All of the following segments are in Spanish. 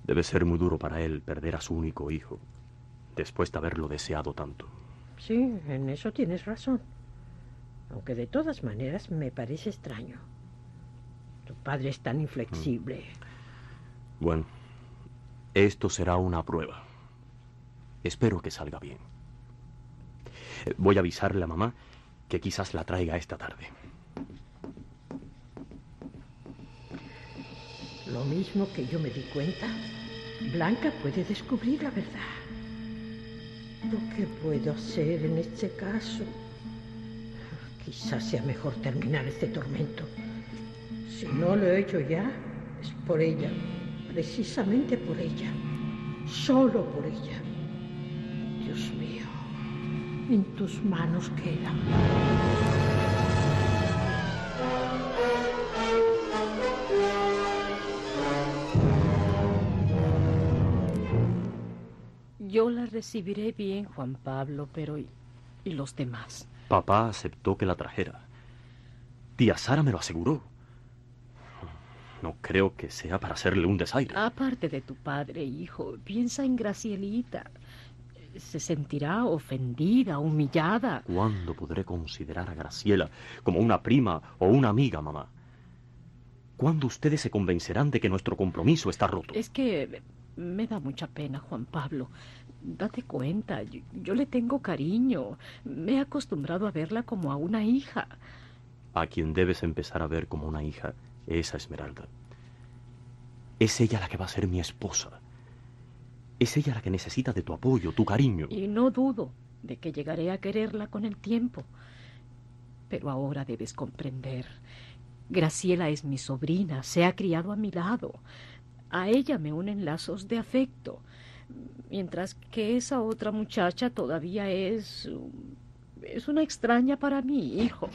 Debe ser muy duro para él perder a su único hijo, después de haberlo deseado tanto. Sí, en eso tienes razón. Aunque de todas maneras me parece extraño. Tu padre es tan inflexible. Bueno, esto será una prueba. Espero que salga bien. Voy a avisarle a mamá que quizás la traiga esta tarde. Lo mismo que yo me di cuenta, Blanca puede descubrir la verdad. ¿Lo que puedo hacer en este caso? Quizás sea mejor terminar este tormento. Si no lo he hecho ya, es por ella, precisamente por ella, solo por ella. Dios mío, en tus manos queda. Yo la recibiré bien, Juan Pablo, pero ¿y los demás? Papá aceptó que la trajera. Tía Sara me lo aseguró. No creo que sea para hacerle un desaire. Aparte de tu padre, hijo, piensa en Gracielita. Se sentirá ofendida, humillada. ¿Cuándo podré considerar a Graciela como una prima o una amiga, mamá? ¿Cuándo ustedes se convencerán de que nuestro compromiso está roto? Es que me da mucha pena, Juan Pablo. Date cuenta, yo le tengo cariño. Me he acostumbrado a verla como a una hija. A quien debes empezar a ver como una hija es a Esmeralda. Es ella la que va a ser mi esposa. Es ella la que necesita de tu apoyo, tu cariño. Y no dudo de que llegaré a quererla con el tiempo. Pero ahora debes comprender. Graciela es mi sobrina, se ha criado a mi lado. A ella me unen lazos de afecto, mientras que esa otra muchacha todavía es una extraña para mí, hijo.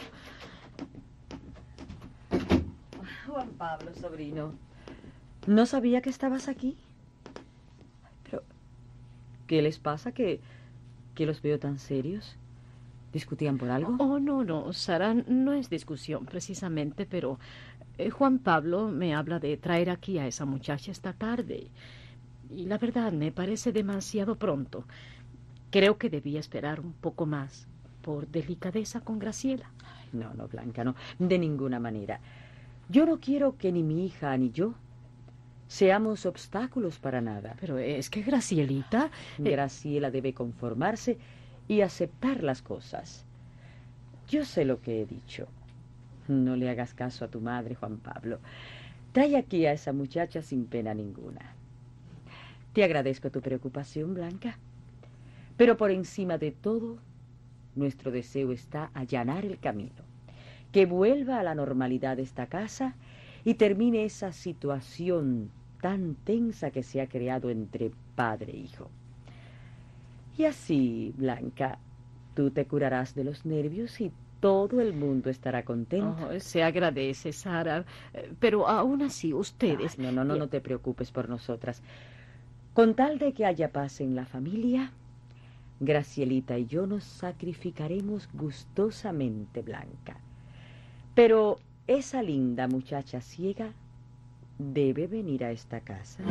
Juan Pablo, sobrino, no sabía que estabas aquí. Pero, ¿qué les pasa? ¿Que los veo tan serios? ¿Discutían por algo? Oh, no, Sara, no es discusión precisamente, pero Juan Pablo me habla de traer aquí a esa muchacha esta tarde. Y la verdad me parece demasiado pronto. Creo que debía esperar un poco más, por delicadeza con Graciela. Ay, no, Blanca, no, de ninguna manera. Yo no quiero que ni mi hija ni yo seamos obstáculos para nada. Pero es que Gracielita... Graciela debe conformarse y aceptar las cosas. Yo sé lo que he dicho. No le hagas caso a tu madre, Juan Pablo. Trae aquí a esa muchacha sin pena ninguna. Te agradezco tu preocupación, Blanca. Pero por encima de todo, nuestro deseo está allanar el camino. Que vuelva a la normalidad esta casa y termine esa situación tan tensa que se ha creado entre padre e hijo. Y así, Blanca, tú te curarás de los nervios y todo el mundo estará contento. Oh, se agradece, Sara. Pero aún así, ustedes... Ay, no te preocupes por nosotras. Con tal de que haya paz en la familia, Gracielita y yo nos sacrificaremos gustosamente, Blanca. Pero esa linda muchacha ciega debe venir a esta casa.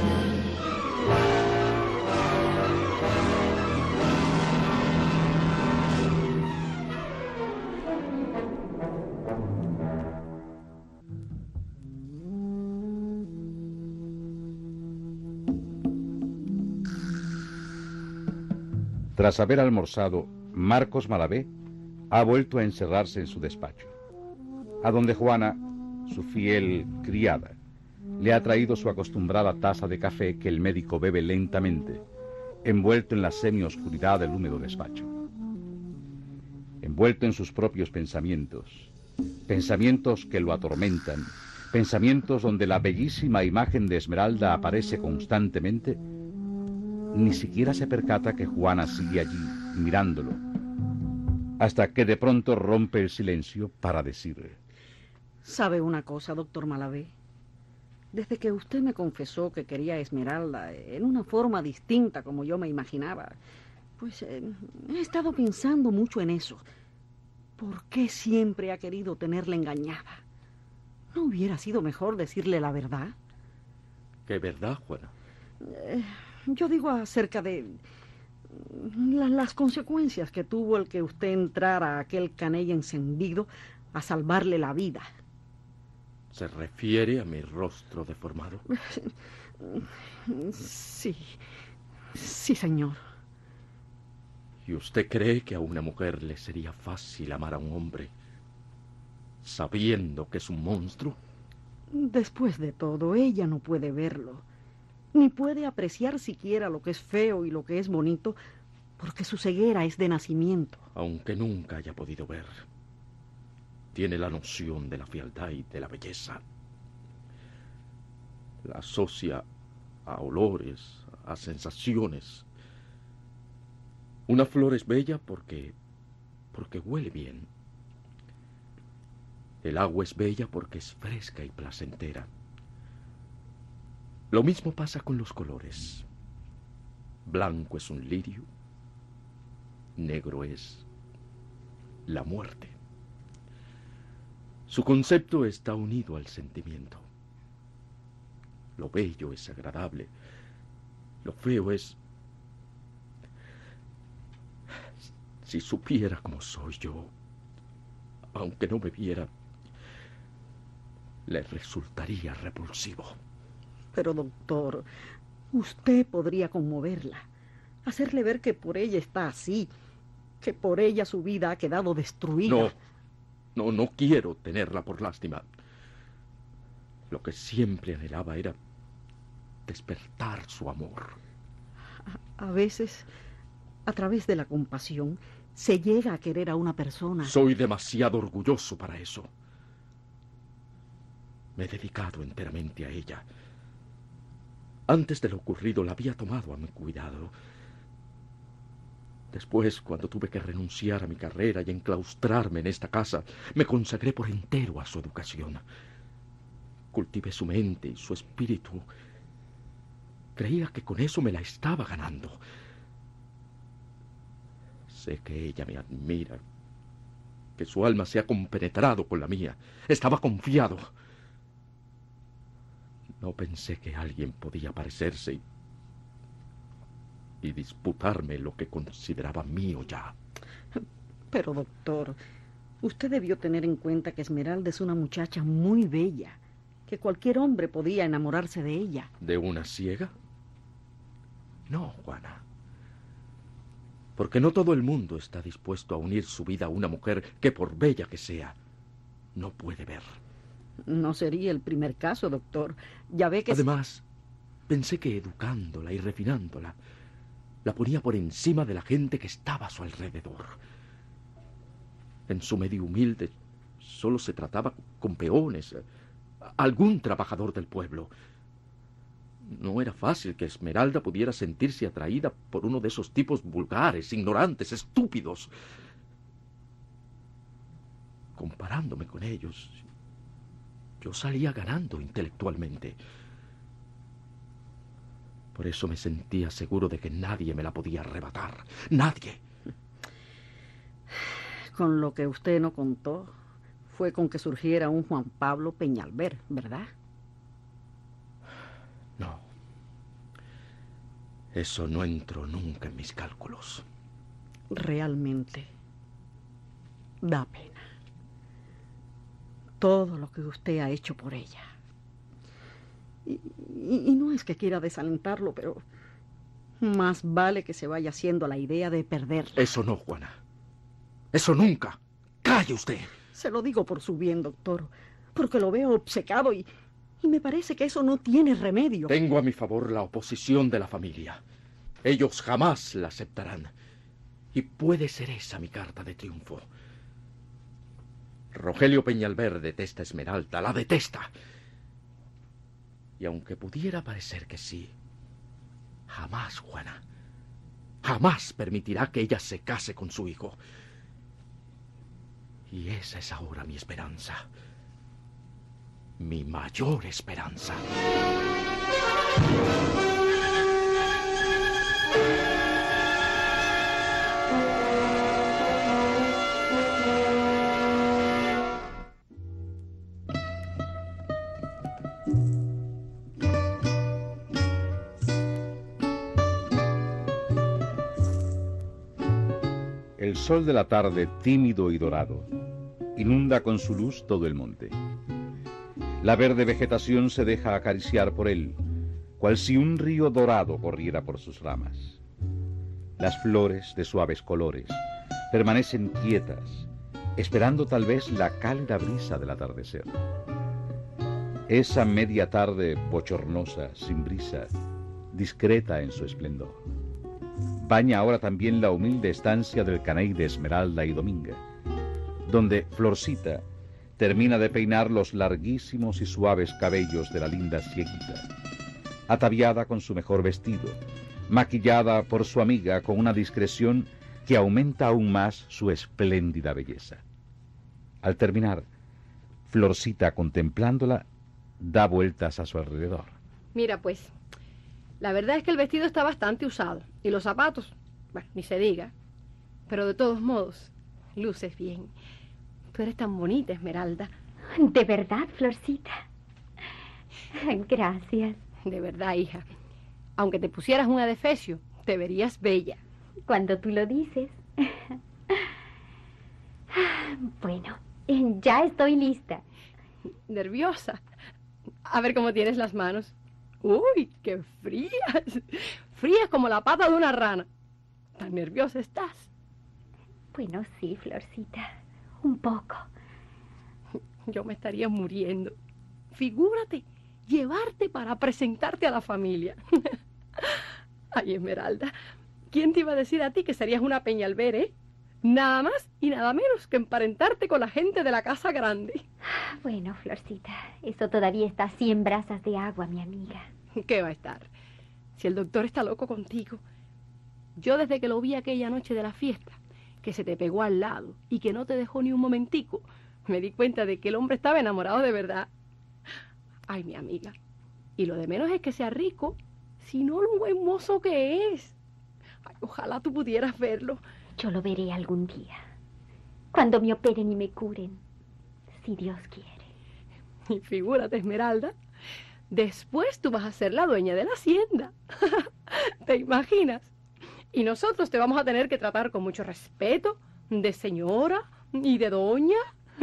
Tras haber almorzado, Marcos Malavé ha vuelto a encerrarse en su despacho, a donde Juana, su fiel criada, le ha traído su acostumbrada taza de café que el médico bebe lentamente, envuelto en la semioscuridad del húmedo despacho. Envuelto en sus propios pensamientos, pensamientos que lo atormentan, pensamientos donde la bellísima imagen de Esmeralda aparece constantemente, ni siquiera se percata que Juana sigue allí, mirándolo, hasta que de pronto rompe el silencio para decir: ¿Sabe una cosa, doctor Malavé? Desde que usted me confesó que quería a Esmeralda en una forma distinta como yo me imaginaba, pues he estado pensando mucho en eso. ¿Por qué siempre ha querido tenerla engañada? ¿No hubiera sido mejor decirle la verdad? ¿Qué verdad, Juana? Yo digo acerca de las consecuencias que tuvo el que usted entrara a aquel caney encendido a salvarle la vida. ¿Se refiere a mi rostro deformado? Sí, sí, señor. ¿Y usted cree que a una mujer le sería fácil amar a un hombre sabiendo que es un monstruo? Después de todo, ella no puede verlo, ni puede apreciar siquiera lo que es feo y lo que es bonito, porque su ceguera es de nacimiento. Aunque nunca haya podido ver, tiene la noción de la fealdad y de la belleza. La asocia a olores, a sensaciones. Una flor es bella porque huele bien. El agua es bella porque es fresca y placentera. Lo mismo pasa con los colores. Blanco es un lirio, negro es la muerte. Su concepto está unido al sentimiento. Lo bello es agradable, lo feo es... Si supiera cómo soy yo, aunque no me viera, le resultaría repulsivo. Pero, doctor, usted podría conmoverla, hacerle ver que por ella está así, que por ella su vida ha quedado destruida. No quiero tenerla por lástima. Lo que siempre anhelaba era despertar su amor. A veces, a través de la compasión, se llega a querer a una persona. Soy demasiado orgulloso para eso. Me he dedicado enteramente a ella. Antes de lo ocurrido la había tomado a mi cuidado. Después, cuando tuve que renunciar a mi carrera y enclaustrarme en esta casa, me consagré por entero a su educación. Cultivé su mente y su espíritu. Creía que con eso me la estaba ganando. Sé que ella me admira, que su alma se ha compenetrado con la mía. Estaba confiado. No pensé que alguien podía aparecerse y disputarme lo que consideraba mío ya. Pero, doctor, usted debió tener en cuenta que Esmeralda es una muchacha muy bella, que cualquier hombre podía enamorarse de ella. ¿De una ciega? No, Juana. Porque no todo el mundo está dispuesto a unir su vida a una mujer que, por bella que sea, no puede ver. No sería el primer caso, doctor. Ya ve que... Además, pensé que educándola y refinándola, la ponía por encima de la gente que estaba a su alrededor. En su medio humilde solo se trataba con peones, algún trabajador del pueblo. No era fácil que Esmeralda pudiera sentirse atraída por uno de esos tipos vulgares, ignorantes, estúpidos. Comparándome con ellos, yo salía ganando intelectualmente. Por eso me sentía seguro de que nadie me la podía arrebatar. ¡Nadie! Con lo que usted no contó fue con que surgiera un Juan Pablo Peñalver, ¿verdad? No. Eso no entró nunca en mis cálculos. Realmente da pena todo lo que usted ha hecho por ella. Y no es que quiera desalentarlo, pero más vale que se vaya haciendo la idea de perderla. Eso no, Juana. Eso nunca. ¡Calle usted! Se lo digo por su bien, doctor, porque lo veo obcecado y me parece que eso no tiene remedio. Tengo a mi favor la oposición de la familia. Ellos jamás la aceptarán. Y puede ser esa mi carta de triunfo. Rogelio Peñalver detesta a Esmeralda, la detesta. Y aunque pudiera parecer que sí, jamás, Juana, jamás permitirá que ella se case con su hijo. Y esa es ahora mi esperanza. Mi mayor esperanza. El sol de la tarde, tímido y dorado, inunda con su luz todo el monte. La verde vegetación se deja acariciar por él, cual si un río dorado corriera por sus ramas. Las flores de suaves colores permanecen quietas, esperando tal vez la cálida brisa del atardecer. Esa media tarde bochornosa, sin brisa, discreta en su esplendor. Baña ahora también la humilde estancia del caney de Esmeralda y Dominga, donde Florcita termina de peinar los larguísimos y suaves cabellos de la linda cieguita, ataviada con su mejor vestido, maquillada por su amiga con una discreción que aumenta aún más su espléndida belleza. Al terminar, Florcita, contemplándola, da vueltas a su alrededor. Mira, pues, la verdad es que el vestido está bastante usado. Y los zapatos, bueno, ni se diga. Pero de todos modos, luces bien. Tú eres tan bonita, Esmeralda. ¿De verdad, Florcita? Gracias. De verdad, hija. Aunque te pusieras un adefesio, te verías bella. Cuando tú lo dices. Bueno, ya estoy lista. Nerviosa. A ver cómo tienes las manos. ¡Uy, qué frías! Frías como la pata de una rana. ¿Tan nerviosa estás? Bueno, sí, Florcita. Un poco. Yo me estaría muriendo. Figúrate, llevarte para presentarte a la familia. Ay, Esmeralda, ¿quién te iba a decir a ti que serías una Peñalver, eh? Nada más y nada menos que emparentarte con la gente de la casa grande. Bueno, Florcita, eso todavía está 100 brazas de agua, mi amiga. ¿Qué va a estar? Si el doctor está loco contigo. Yo desde que lo vi aquella noche de la fiesta, que se te pegó al lado y que no te dejó ni un momentico, me di cuenta de que el hombre estaba enamorado de verdad. Ay, mi amiga, y lo de menos es que sea rico, sino lo buen mozo que es. Ay, ojalá tú pudieras verlo. Yo lo veré algún día, cuando me operen y me curen, si Dios quiere. Y figúrate, Esmeralda, después tú vas a ser la dueña de la hacienda. ¿Te imaginas? Y nosotros te vamos a tener que tratar con mucho respeto, de señora y de doña.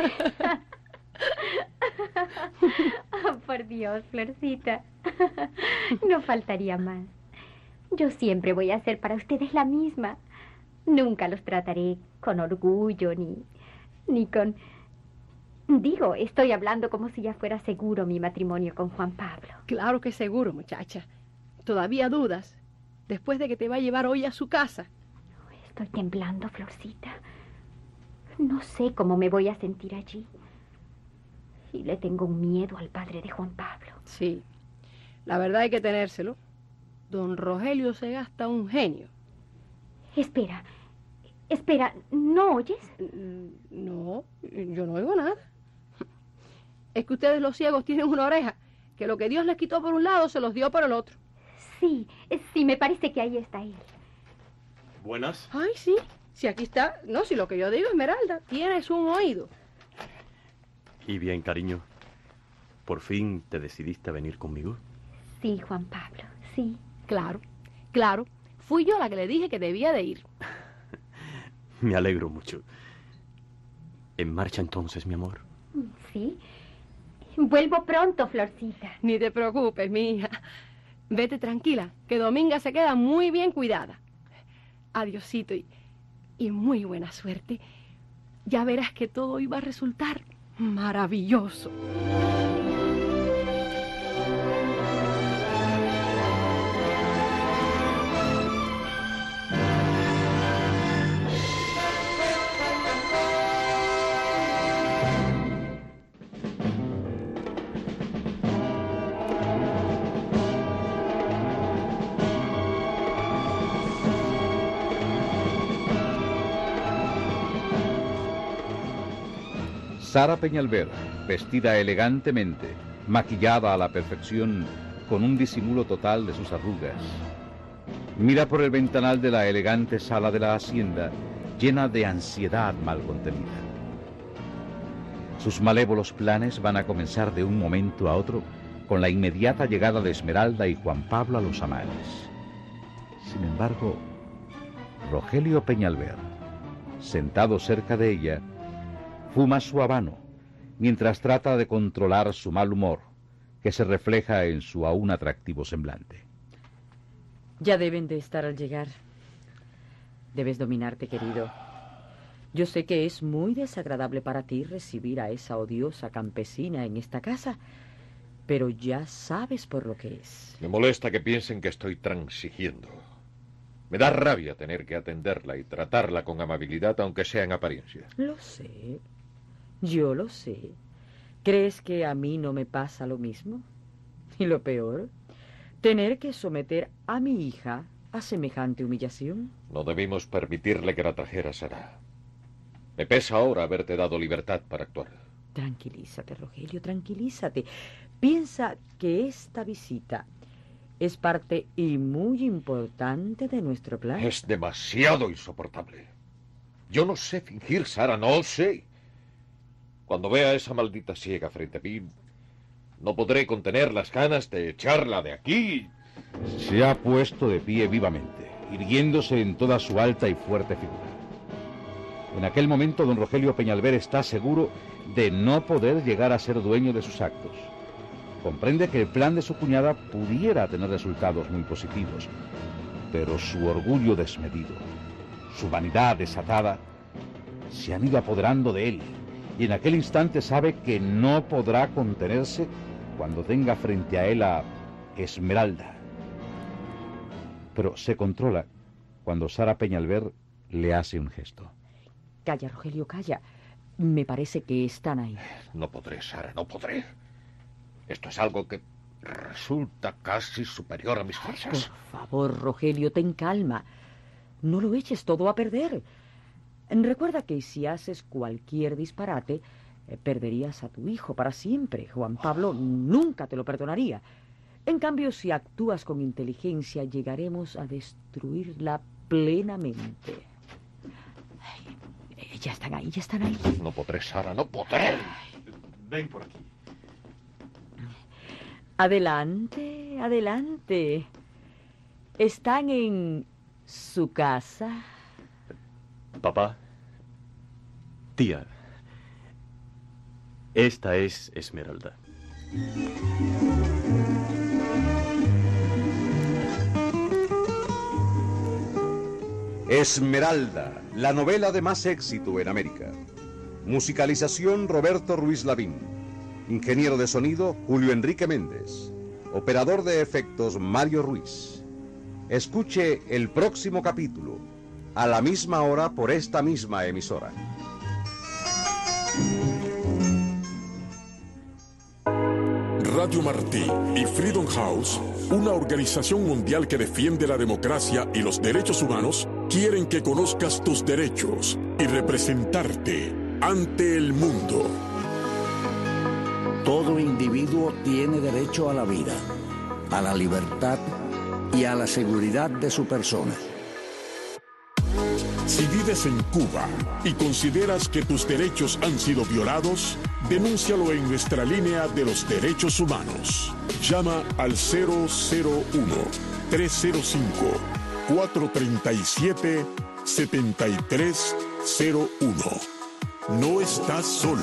Oh, por Dios, Florcita. No faltaría más. Yo siempre voy a ser para ustedes la misma. Nunca los trataré con orgullo ni con... Digo, estoy hablando como si ya fuera seguro mi matrimonio con Juan Pablo. Claro que seguro, muchacha. ¿Todavía dudas? Después de que te va a llevar hoy a su casa. Estoy temblando, Florcita. No sé cómo me voy a sentir allí. Y le tengo un miedo al padre de Juan Pablo. Sí, la verdad hay que tenérselo. Don Rogelio se gasta un genio. Espera, ¿no oyes? No, yo no oigo nada. Es que ustedes los ciegos tienen una oreja, que lo que Dios les quitó por un lado se los dio por el otro. Sí, me parece que ahí está él. Buenas. Ay, sí, si aquí está. No, si lo que yo digo, Esmeralda, tienes un oído. Y bien, cariño, ¿por fin te decidiste a venir conmigo? Sí, Juan Pablo, sí. Claro. Fui yo la que le dije que debía de ir. Me alegro mucho. ¿En marcha entonces, mi amor? Sí. Vuelvo pronto, Florcita. Ni te preocupes, mi hija. Vete tranquila, que Dominga se queda muy bien cuidada. Adiosito y muy buena suerte. Ya verás que todo iba a resultar maravilloso. Sara Peñalver, vestida elegantemente, maquillada a la perfección, con un disimulo total de sus arrugas, mira por el ventanal de la elegante sala de la hacienda, llena de ansiedad mal contenida. Sus malévolos planes van a comenzar de un momento a otro con la inmediata llegada de Esmeralda y Juan Pablo a los Amares. Sin embargo, Rogelio Peñalver sentado cerca de ella, fuma su habano, mientras trata de controlar su mal humor, que se refleja en su aún atractivo semblante. Ya deben de estar al llegar. Debes dominarte, querido. Yo sé que es muy desagradable para ti recibir a esa odiosa campesina en esta casa, pero ya sabes por lo que es. Me molesta que piensen que estoy transigiendo. Me da rabia tener que atenderla y tratarla con amabilidad, aunque sea en apariencia. Lo sé. Yo lo sé. ¿Crees que a mí no me pasa lo mismo? Y lo peor, tener que someter a mi hija a semejante humillación. No debimos permitirle que la trajera, Sara. Me pesa ahora haberte dado libertad para actuar. Tranquilízate, Rogelio, tranquilízate. Piensa que esta visita es parte y muy importante de nuestro plan. Es demasiado insoportable. Yo no sé fingir, Sara, no sé. Cuando vea a esa maldita ciega frente a mí, no podré contener las ganas de echarla de aquí. Se ha puesto de pie vivamente, irguiéndose en toda su alta y fuerte figura. En aquel momento, don Rogelio Peñalver está seguro de no poder llegar a ser dueño de sus actos. Comprende que el plan de su cuñada pudiera tener resultados muy positivos, pero su orgullo desmedido, su vanidad desatada, se han ido apoderando de él, y en aquel instante sabe que no podrá contenerse cuando tenga frente a él a Esmeralda. Pero se controla cuando Sara Peñalver le hace un gesto. Calla, Rogelio, calla. Me parece que están ahí. No podré, Sara, no podré. Esto es algo que resulta casi superior a mis fuerzas. Por favor, Rogelio, ten calma. No lo eches todo a perder. Recuerda que si haces cualquier disparate, perderías a tu hijo para siempre. Juan Pablo nunca te lo perdonaría. En cambio, si actúas con inteligencia, llegaremos a destruirla plenamente. Ay, ya están ahí, ya están ahí. No podré, Sara, no podré. Ven por aquí. Adelante, adelante. ¿Están en su casa? Papá, tía, esta es Esmeralda. Esmeralda, la novela de más éxito en América. Musicalización Roberto Ruiz Lavín. Ingeniero de sonido Julio Enrique Méndez. Operador de efectos Mario Ruiz. Escuche el próximo capítulo a la misma hora por esta misma emisora. Radio Martí y Freedom House, una organización mundial que defiende la democracia y los derechos humanos, quieren que conozcas tus derechos y representarte ante el mundo. Todo individuo tiene derecho a la vida, a la libertad y a la seguridad de su persona. Si vives en Cuba y consideras que tus derechos han sido violados, denúncialo en nuestra línea de los derechos humanos. Llama al 001-305-437-7301. No estás solo.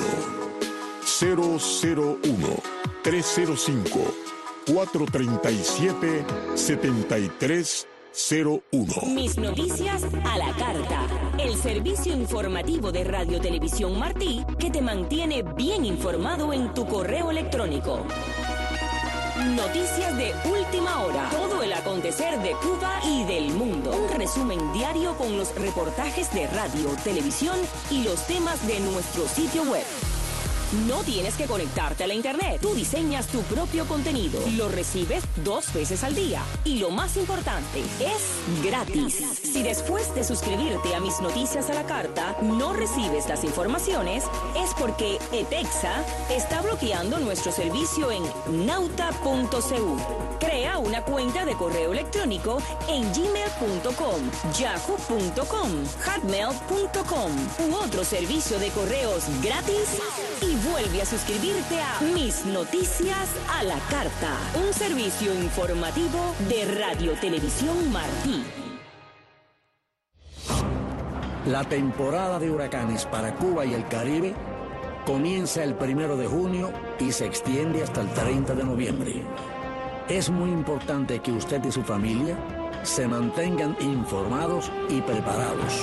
001-305-437-7301. Mis noticias a la carta. El servicio informativo de Radio Televisión Martí que te mantiene bien informado en tu correo electrónico. Noticias de última hora. Todo el acontecer de Cuba y del mundo. Un resumen diario con los reportajes de radio, televisión y los temas de nuestro sitio web. No tienes que conectarte a la internet. Tú diseñas tu propio contenido. Lo recibes 2 veces al día. Y lo más importante, es gratis. Si después de suscribirte a Mis Noticias a la Carta no recibes las informaciones, es porque ETEXA está bloqueando nuestro servicio en nauta.cu. Crea una cuenta de correo electrónico en gmail.com, yahoo.com, hotmail.com u otro servicio de correos gratis y vuelve a suscribirte a Mis Noticias a la Carta, un servicio informativo de Radio Televisión Martí. La temporada de huracanes para Cuba y el Caribe comienza el 1 de junio y se extiende hasta el 30 de noviembre. Es muy importante que usted y su familia se mantengan informados y preparados.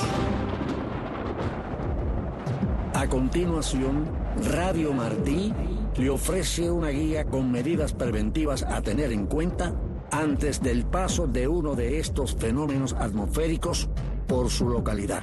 A continuación, Radio Martí le ofrece una guía con medidas preventivas a tener en cuenta antes del paso de uno de estos fenómenos atmosféricos por su localidad.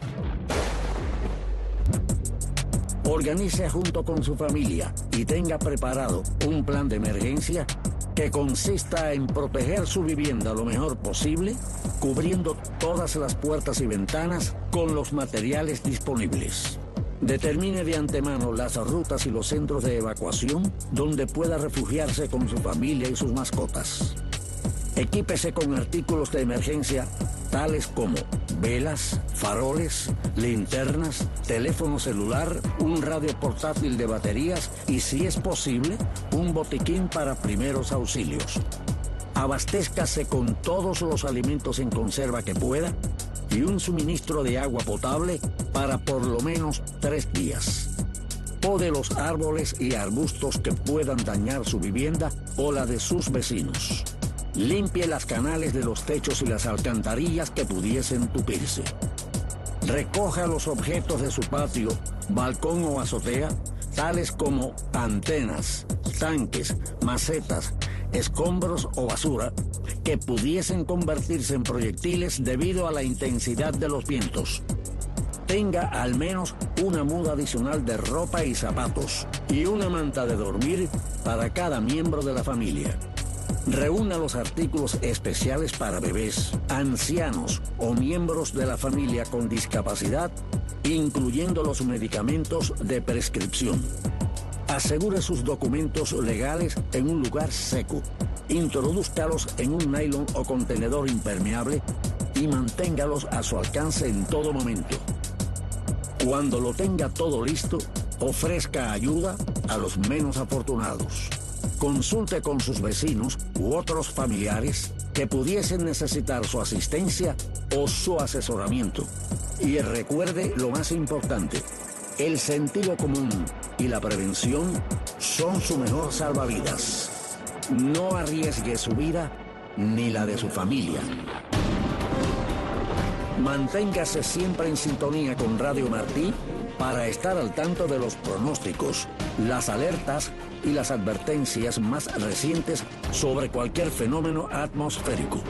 Organice junto con su familia y tenga preparado un plan de emergencia que consista en proteger su vivienda lo mejor posible, cubriendo todas las puertas y ventanas con los materiales disponibles. Determine de antemano las rutas y los centros de evacuación donde pueda refugiarse con su familia y sus mascotas. Equípese con artículos de emergencia tales como velas, faroles, linternas, teléfono celular, un radio portátil de baterías y, si es posible, un botiquín para primeros auxilios. Abastézcase con todos los alimentos en conserva que pueda y un suministro de agua potable para por lo menos 3 días. Pode los árboles y arbustos que puedan dañar su vivienda o la de sus vecinos. Limpie las canales de los techos y las alcantarillas que pudiesen tupirse. Recoja los objetos de su patio, balcón o azotea, tales como antenas, tanques, macetas, escombros o basura, que pudiesen convertirse en proyectiles debido a la intensidad de los vientos. Tenga al menos una muda adicional de ropa y zapatos y una manta de dormir para cada miembro de la familia. Reúna los artículos especiales para bebés, ancianos o miembros de la familia con discapacidad, incluyendo los medicamentos de prescripción. Asegure sus documentos legales en un lugar seco. Introdúzcalos en un nylon o contenedor impermeable y manténgalos a su alcance en todo momento. Cuando lo tenga todo listo, ofrezca ayuda a los menos afortunados. Consulte con sus vecinos u otros familiares que pudiesen necesitar su asistencia o su asesoramiento. Y recuerde lo más importante: el sentido común y la prevención son su mejor salvavidas. No arriesgue su vida ni la de su familia. Manténgase siempre en sintonía con Radio Martí para estar al tanto de los pronósticos, las alertas y las advertencias más recientes sobre cualquier fenómeno atmosférico.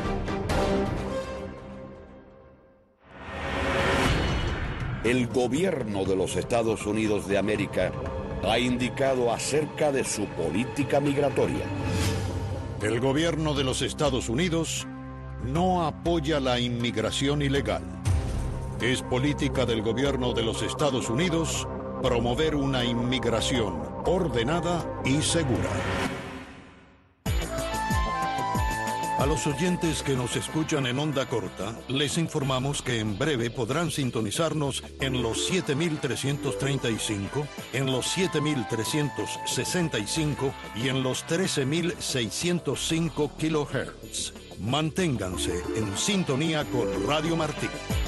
El gobierno de los Estados Unidos de América ha indicado acerca de su política migratoria. El gobierno de los Estados Unidos no apoya la inmigración ilegal. Es política del gobierno de los Estados Unidos promover una inmigración ordenada y segura. A los oyentes que nos escuchan en onda corta, les informamos que en breve podrán sintonizarnos en los 7335, en los 7365 y en los 13605 kHz. Manténganse en sintonía con Radio Martí.